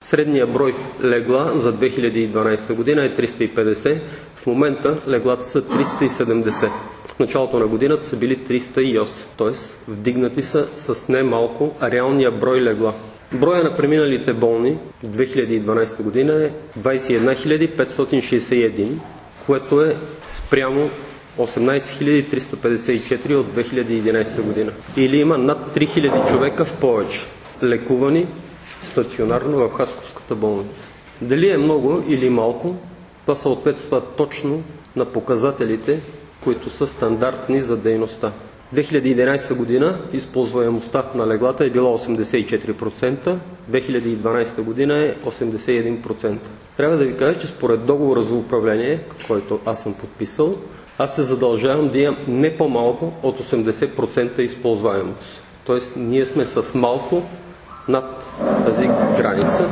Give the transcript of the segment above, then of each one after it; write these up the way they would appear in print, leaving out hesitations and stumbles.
Средния брой легла за 2012 година е 350, в момента леглата са 370. В началото на годината са били 308, т.е. вдигнати са с немалко реалния брой легла. Броя на преминалите болни в 2012 година е 21 561, което е спрямо 18 354 от 2011 година. Или има над 3000 човека в повече лекувани стационарно в Хасковската болница. Дали е много или малко, това съответства точно на показателите, които са стандартни за дейността. 2011 година използваемостта на леглата е била 84%, 2012 година е 81%. Трябва да ви кажа, че според договора за управление, който аз съм подписал, аз се задължавам да имам не по-малко от 80% използваемост. Тоест, ние сме с малко над тази граница.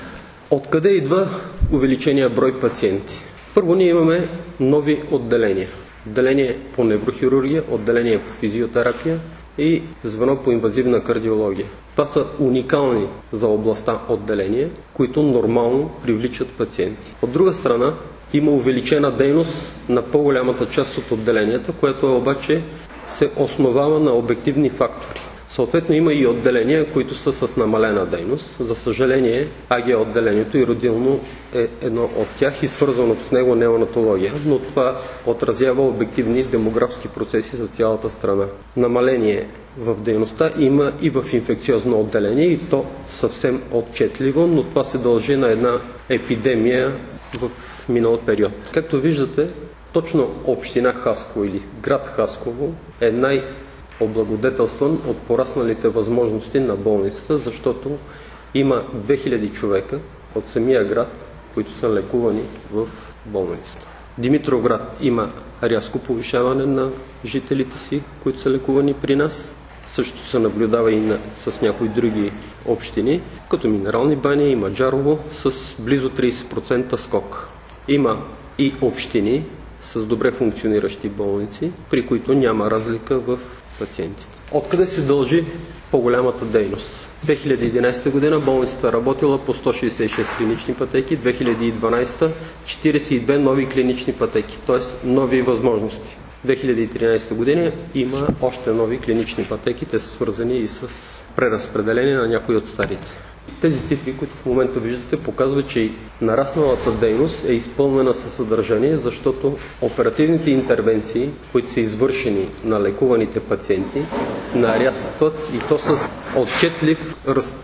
Откъде идва увеличения брой пациенти? Първо, ние имаме нови отделения. Отделение по неврохирургия, отделение по физиотерапия и звено по инвазивна кардиология. Това са уникални за областта отделения, които нормално привличат пациенти. От друга страна, има увеличена дейност на по-голямата част от отделенията, което обаче се основава на обективни фактори. Съответно има и отделения, които са с намалена дейност. За съжаление, АГ отделението и родилно е едно от тях и свързаното с него неонатология, но това отразява обективни демографски процеси за цялата страна. Намаление в дейността има и в инфекциозно отделение и то съвсем отчетливо, но това се дължи на една епидемия в минал период. Както виждате, точно община Хасково или град Хасково е облагодетелстван от порасналите възможности на болницата, защото има 2000 човека от самия град, които са лекувани в болницата. Димитровград има рязко повишаване на жителите си, които са лекувани при нас. Също се наблюдава и с някои други общини, като Минерални бани и Маджарово с близо 30% скок. Има и общини с добре функциониращи болници, при които няма разлика в пациентите. Откъде се дължи по-голямата дейност? 2011 година болницата работила по 166 клинични пътеки, 2012 42 нови клинични пътеки, т.е. нови възможности. 2013 година има още нови клинични пътеки, те са свързани и с преразпределение на някои от старите. Тези цифри, които в момента виждате, показват, че нарасналата дейност е изпълнена със съдържание, защото оперативните интервенции, които са извършени на лекуваните пациенти, нарастват и то с отчетлив ръст.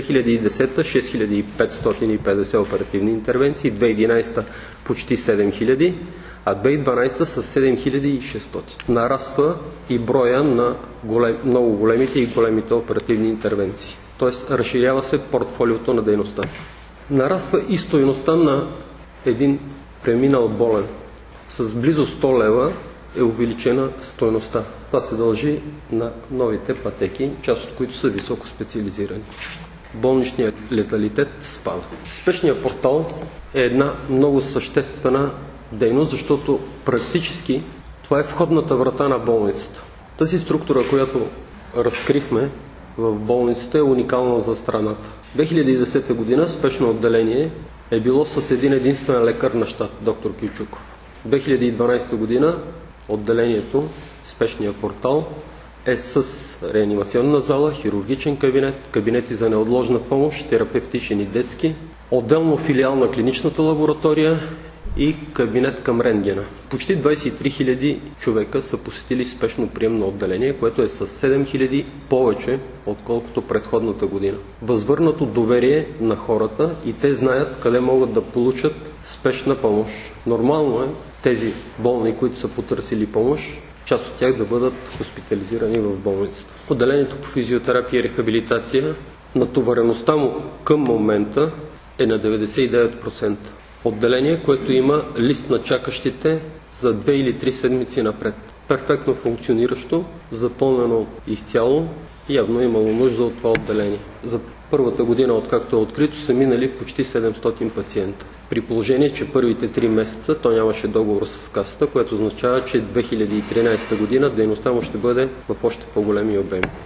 2010 6550 оперативни интервенции, 2011 почти 7000, а 2012 с 7600. Нараства и броя на много големите и големите оперативни интервенции. Т.е. разширява се портфолиото на дейността. Нараства и стойността на един преминал болен. С близо 100 лева е увеличена стойността. Това се дължи на новите пътеки, част от които са високо специализирани. Болничният леталитет спада. Спешният портал е една много съществена дейност, защото практически това е входната врата на болницата. Тази структура, която разкрихме в болницата, е уникална за страната. 2010 година спешно отделение е било с един единствен лекар на щат, доктор Кючуков. 2012 година отделението, спешния портал, е с реанимационна зала, хирургичен кабинет, кабинети за неотложна помощ, терапевтичен и детски, отделно филиал на клиничната лаборатория и кабинет към рентгена. Почти 23 000 човека са посетили спешно приемно отделение, което е с 7 000 повече, отколкото предходната година. Възвърнато доверие на хората и те знаят къде могат да получат спешна помощ. Нормално е тези болни, които са потърсили помощ, част от тях да бъдат хоспитализирани в болницата. Отделението по физиотерапия и рехабилитация, натовареността му към момента е на 99%. Отделение, което има лист на чакащите за 2 или 3 седмици напред. Перфектно функциониращо, запълнено изцяло, явно имало нужда от това отделение. За първата година, откакто е открито, са минали почти 700 пациента. При положение, че първите 3 месеца то нямаше договор с касата, което означава, че 2013 година дейността му ще бъде в още по-големи обеми.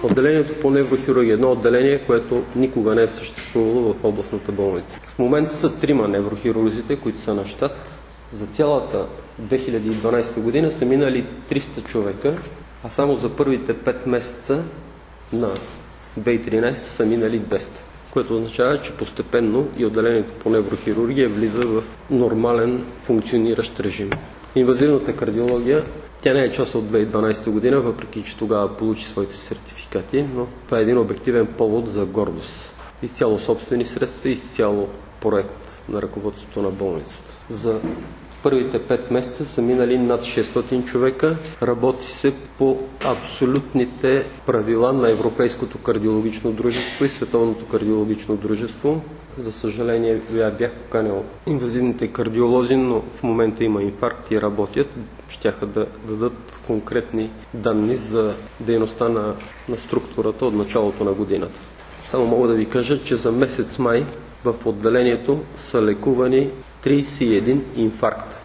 Отделението по неврохирургия е едно отделение, което никога не е съществувало в областната болница. В момента са 3 неврохирурзите, които са на щат. За цялата 2012 година са минали 300 човека, а само за първите 5 месеца на 2013 са минали 200. Което означава, че постепенно и отделението по неврохирургия влиза в нормален функциониращ режим. Инвазивната кардиология, тя не е част от 2012 година, въпреки че тогава получи своите сертификати, но това е един обективен повод за гордост. Изцяло собствени средства, изцяло проект на ръководството на болницата. За първите 5 месеца са минали над 600 човека. Работи се по абсолютните правила на Европейското кардиологично дружество и Световното кардиологично дружество. За съжаление, бях поканил инвазивните кардиолози, но в момента има инфаркт и работят. Щяха да дадат конкретни данни за дейността на структурата от началото на годината. Само мога да ви кажа, че за месец май в отделението са лекувани 31 инфаркта.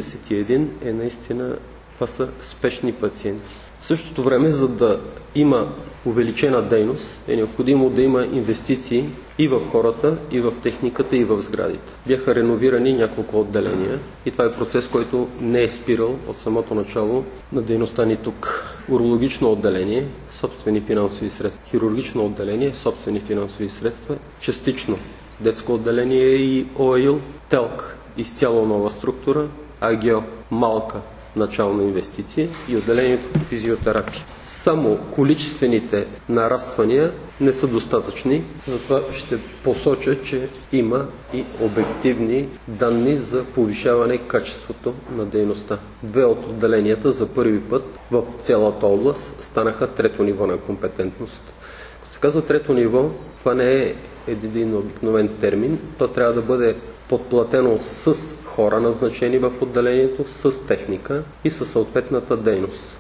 31 е наистина, това са спешни пациенти. В същото време, за да има увеличена дейност, е необходимо да има инвестиции и в хората, и в техниката, и в сградите. Бяха реновирани няколко отделения и това е процес, който не е спирал от самото начало на дейността ни тук. Урологично отделение, собствени финансови средства. Хирургично отделение, собствени финансови средства. Частично детско отделение и ОАИЛ, ТЕЛК, изцяло нова структура, АГИО, малка начална инвестиция и отделението по физиотерапия. Само количествените нараствания не са достатъчни, затова ще посоча, че има и обективни данни за повишаване качеството на дейността. 2 от отделенията за първи път в цялата област станаха 3-то ниво на компетентност. Като се казва 3-то ниво, това не е един обикновен термин, то трябва да бъде подплатено с хора назначени в отделението, с техника и със съответната дейност.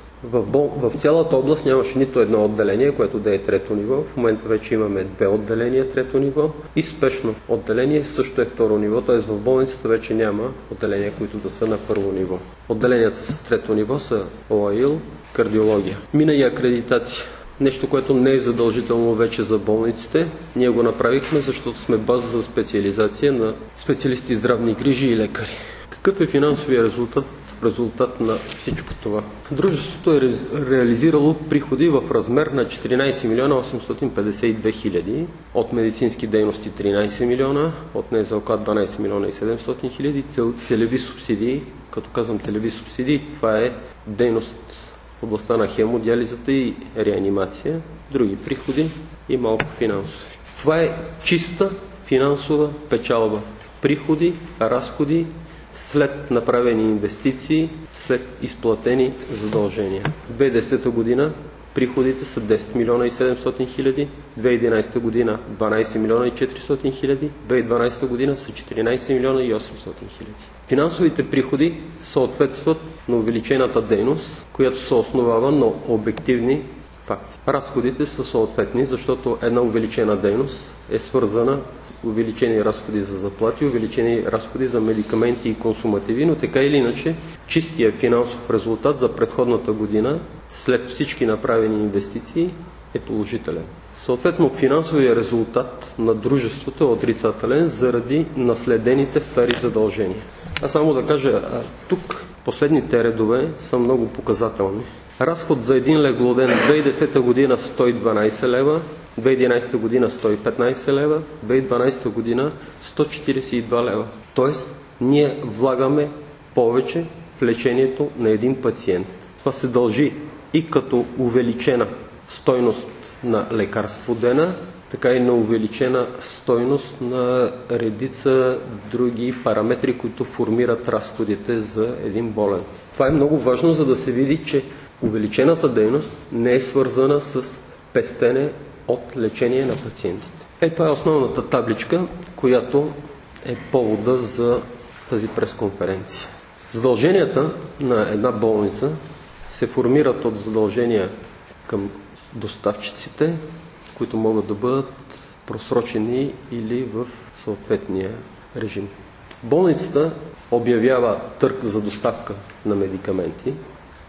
В цялата област нямаше нито едно отделение, което да е 3-то ниво. В момента вече имаме 2 отделения 3-то ниво и спешно отделение също е 2-ро ниво, т.е. в болницата вече няма отделения, които да са на 1-во ниво. Отделенията с 3-то ниво са ОАИЛ, кардиология. Мина и акредитация. Нещо, което не е задължително вече за болниците. Ние го направихме, защото сме база за специализация на специалисти здравни грижи и лекари. Какъв е финансовия резултат на всичко това? Дружеството е реализирало приходи в размер на 14 милиона 852 хиляди, от медицински дейности 13 милиона, от НЗОК 12 милиона и 700 хиляди, целеви субсидии. Като казвам целеви субсидии, това е дейност в областта на хемодиализата и реанимация, други приходи и малко финансови. Това е чиста финансова печалба. Приходи, разходи, след направени инвестиции, след изплатени задължения. 2010 година приходите са 10 милиона и 700 хиляди, 2011 година 12 милиона и 400 хиляди, 2012 година са 14 милиона и 800 хиляди. Финансовите приходи съответстват на увеличената дейност, която се основава на обективни факти. Разходите са съответни, защото една увеличена дейност е свързана с увеличени разходи за заплати, увеличени разходи за медикаменти и консумативи, но така или иначе чистия финансов резултат за предходната година след всички направени инвестиции е положителен. Съответно, финансовия резултат на дружеството е отрицателен заради наследените стари задължения. А само да кажа, тук последните редове са много показателни. Разход за един леглоден 2010 година 112 лева, 2011 година 115 лева, 2012 година 142 лева. Тоест, ние влагаме повече в лечението на един пациент. Това се дължи и като увеличена стойност на лекарство дена, така и на увеличена стойност на редица други параметри, които формират разходите за един болен. Това е много важно, за да се види, че увеличената дейност не е свързана с пестене от лечение на пациентите. Това е основната табличка, която е повода за тази пресконференция. Задълженията на една болница се формират от задължения към доставчиците, които могат да бъдат просрочени или в съответния режим. Болницата обявява търг за доставка на медикаменти.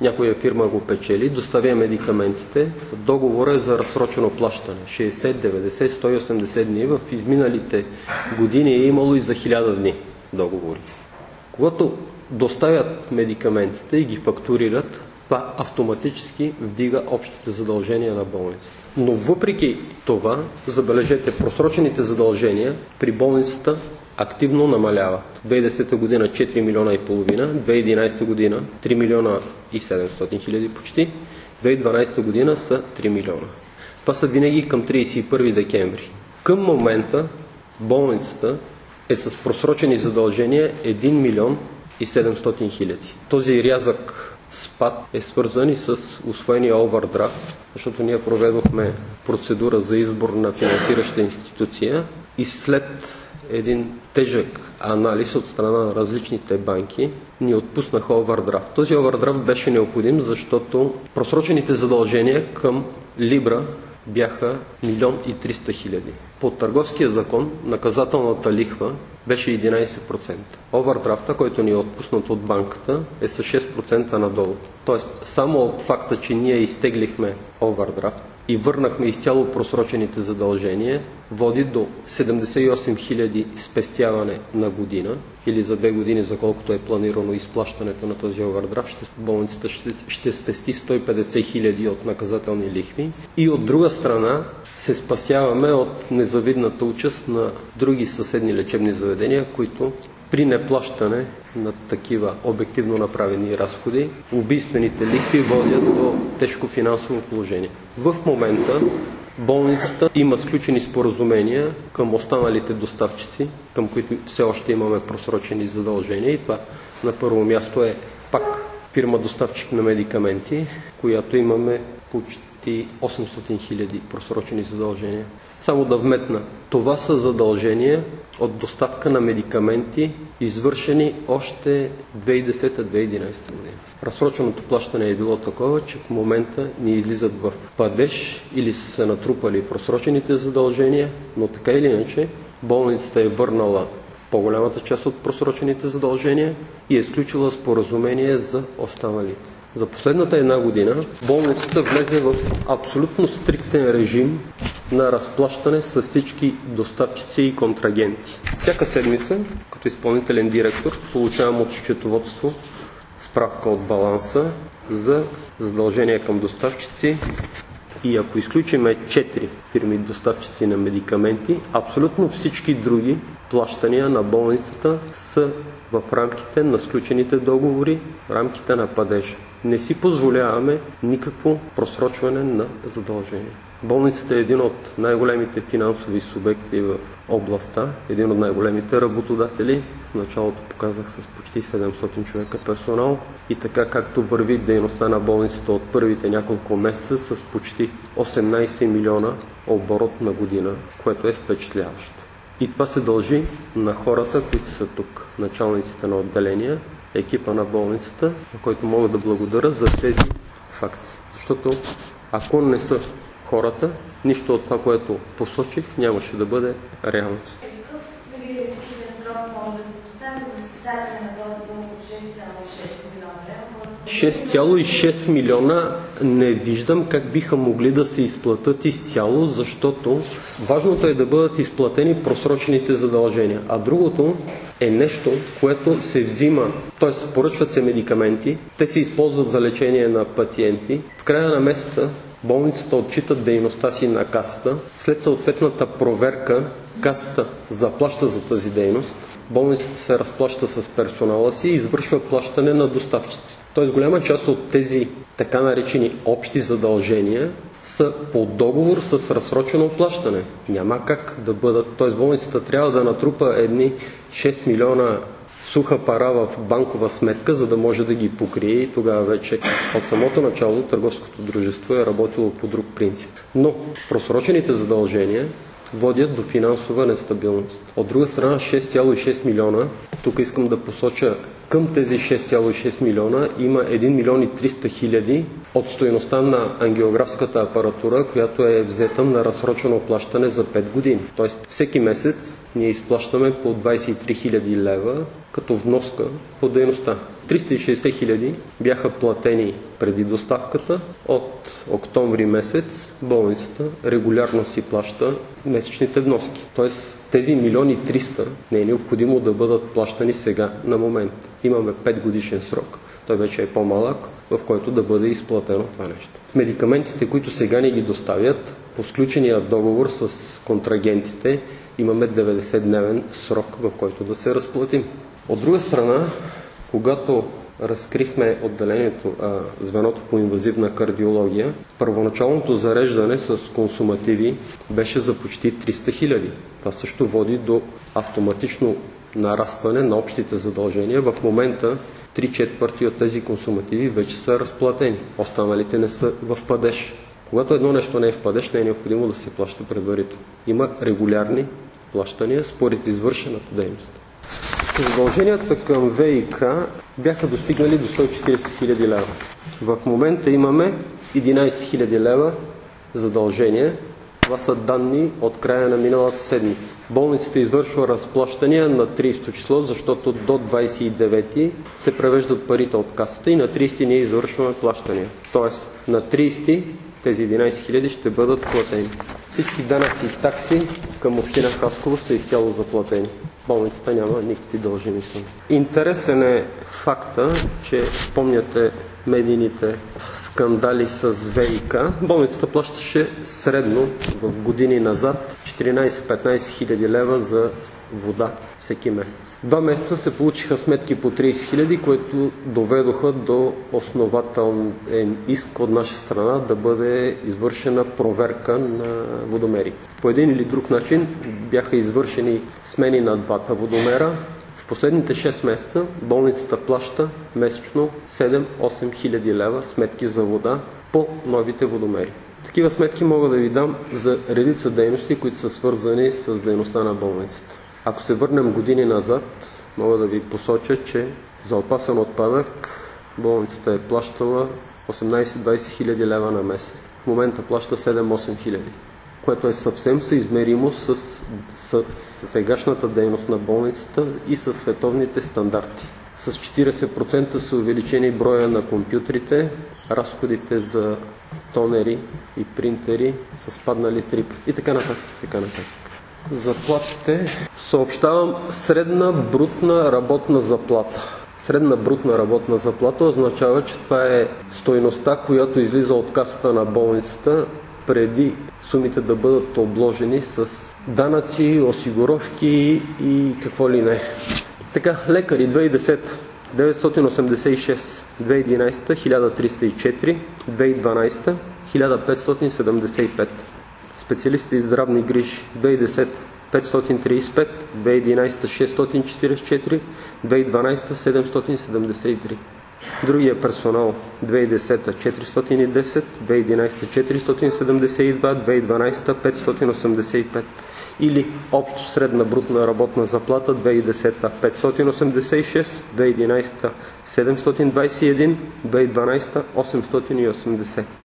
някоя фирма го печели, доставя медикаментите, договорът е за разсрочено плащане. 60, 90, 180 дни. В изминалите години е имало и за 1000 дни договори. Когато доставят медикаментите и ги фактурират, това автоматически вдига общите задължения на болницата. Но въпреки това, забележете, просрочените задължения при болницата активно намаляват. 2010 година 4 милиона и половина, 2011 година 3 милиона и 700 хиляди почти, 2012 година са 3 милиона. Това са винаги към 31 декември. Към момента болницата е с просрочени задължения 1 милион и 700 хиляди. Този рязък спад е свързан и с усвоения овердрафт, защото ние проведохме процедура за избор на финансираща институция и след един тежък анализ от страна на различните банки ни отпуснаха овердрафт. Този овердрафт беше необходим, защото просрочените задължения към Либра бяха 1 300 000. По търговския закон наказателната лихва беше 11%. Овердрафта, който ни е отпуснат от банката, е с 6% надолу. Тоест, само от факта, че ние изтеглихме овердрафт и върнахме изцяло просрочените задължения, води до 78 000 спестяване на година или за 2 години, за колкото е планирано изплащането на този овердрафт, болницата ще спести 150 000 от наказателни лихви. И от друга страна се спасяваме от незавидната участ на други съседни лечебни заведения, които при неплащане на такива обективно направени разходи, убийствените лихви водят до тежко финансово положение. В момента болницата има сключени споразумения към останалите доставчици, към които все още имаме просрочени задължения, и това на първо място е пак фирма доставчик на медикаменти, която имаме почти 800 000 просрочени задължения. Само да вметна, това са задължения от доставка на медикаменти, извършени още 2010-2011 година. Разсроченото плащане е било такова, че в момента ни излизат в падеж или са се натрупали просрочените задължения, но така или иначе болницата е върнала по-голямата част от просрочените задължения и е сключила споразумение за останалите. За последната една година болницата влезе в абсолютно стриктен режим на разплащане с всички доставчици и контрагенти. Всяка седмица, като изпълнителен директор, получавам от счетоводство справка от баланса за задължения към доставчици, и ако изключиме 4 фирми доставчици на медикаменти, абсолютно всички други плащания на болницата са в рамките на сключените договори, в рамките на падежа. Не си позволяваме никакво просрочване на задължения. Болницата е един от най-големите финансови субекти в областта, един от най-големите работодатели. В началото показах с почти 700 човека персонал, и така както върви дейността на болницата от първите няколко месеца с почти 18 милиона оборот на година, което е впечатляващо. И това се дължи на хората, които са тук, началниците на отделения, екипа на болницата, на който мога да благодаря за тези факти. Защото ако не са хората, нищо от това, което посочих, нямаше да бъде реалност. 6,6 милиона не виждам как биха могли да се изплатят изцяло, защото важното е да бъдат изплатени просрочените задължения. А другото е нещо, което се взима, т.е. поръчват се медикаменти, те се използват за лечение на пациенти. В края на месеца болницата отчита дейността си на касата. След съответната проверка касата заплаща за тази дейност. Болницата се разплаща с персонала си и извършва плащане на доставчици. Тоест голяма част от тези така наречени общи задължения са по договор с разсрочено плащане. Няма как да бъдат, т.е. болницата трябва да натрупа едни 6 милиона суха пара в банкова сметка, за да може да ги покрие, и тогава вече от самото начало търговското дружество е работило по друг принцип. Но просрочените задължения водят до финансова нестабилност. От друга страна 6,6 милиона, тук искам да посоча, към тези 6,6 милиона има 1 милион и 300 хиляди от стойността на ангиографската апаратура, която е взета на разсрочено плащане за 5 години. Тоест всеки месец ние изплащаме по 23 000 лева като вноска по дейността. 360 хиляди бяха платени преди доставката. От октомври месец болницата регулярно си плаща месечните вноски. Тоест тези 1 300 000 не е необходимо да бъдат плащани сега на момент. Имаме 5 годишен срок. Той вече е по-малък, в който да бъде изплатено това нещо. Медикаментите, които сега ни ги доставят, по сключения договор с контрагентите, имаме 90-дневен срок, в който да се разплатим. От друга страна, когато разкрихме звеното по инвазивна кардиология, първоначалното зареждане с консумативи беше за почти 300 хиляди. Това също води до автоматично нарастване на общите задължения. В момента 3/4 от тези консумативи вече са разплатени. Останалите не са в падеж. Когато едно нещо не е в падеж, не е необходимо да се плаща предварително. Има регулярни плащания според извършената дейност. Задълженията към ВИК бяха достигнали до 140 хиляди лева. В момента имаме 11 хиляди лева задължения. Това са данни от края на миналата седмица. Болницата извършва разплащания на 30 число, защото до 29 се превеждат парите от касата и на 30 ние извършваме плащания. Тоест на 30 тези 11 хиляди ще бъдат платени. Всички данъци и такси към община Хасково са изцяло заплатени. Болницата няма никакви дължими суми. Интересен е факта, че спомняте медийните скандали с ВИК. Болницата плащаше средно в години назад 14-15 хиляди лева за вода всеки месец. 2 месеца се получиха сметки по 30 хиляди, които доведоха до основателен иск от наша страна да бъде извършена проверка на водомерите. По един или друг начин бяха извършени смени на двата водомера. В последните 6 месеца болницата плаща месечно 7-8 хиляди лева сметки за вода по новите водомери. Такива сметки мога да ви дам за редица дейности, които са свързани с дейността на болницата. Ако се върнем години назад, мога да ви посоча, че за опасен отпадък болницата е плащала 18-20 хиляди лева на месец. В момента плаща 7-8 хиляди, което е съвсем съизмеримо с сегашната дейност на болницата и с световните стандарти. С 40% са увеличени броя на компютрите, разходите за тонери и принтери са спаднали 3 пъти и така нататък. Заплатите съобщавам средна брутна работна заплата. Средна брутна работна заплата означава, че това е стойността, която излиза от касата на болницата преди сумите да бъдат обложени с данъци, осигуровки и какво ли не. Така, лекари 2010 986, 2011 1304, 2012 1575. Специалисти и здравни грижи 2010 535, 2011 644, 2012 773. Другия персонал 2010 410, 2011 472, 2012 585. Или общо средна брутна работна заплата 2010 586, 2011 721, 2012 880.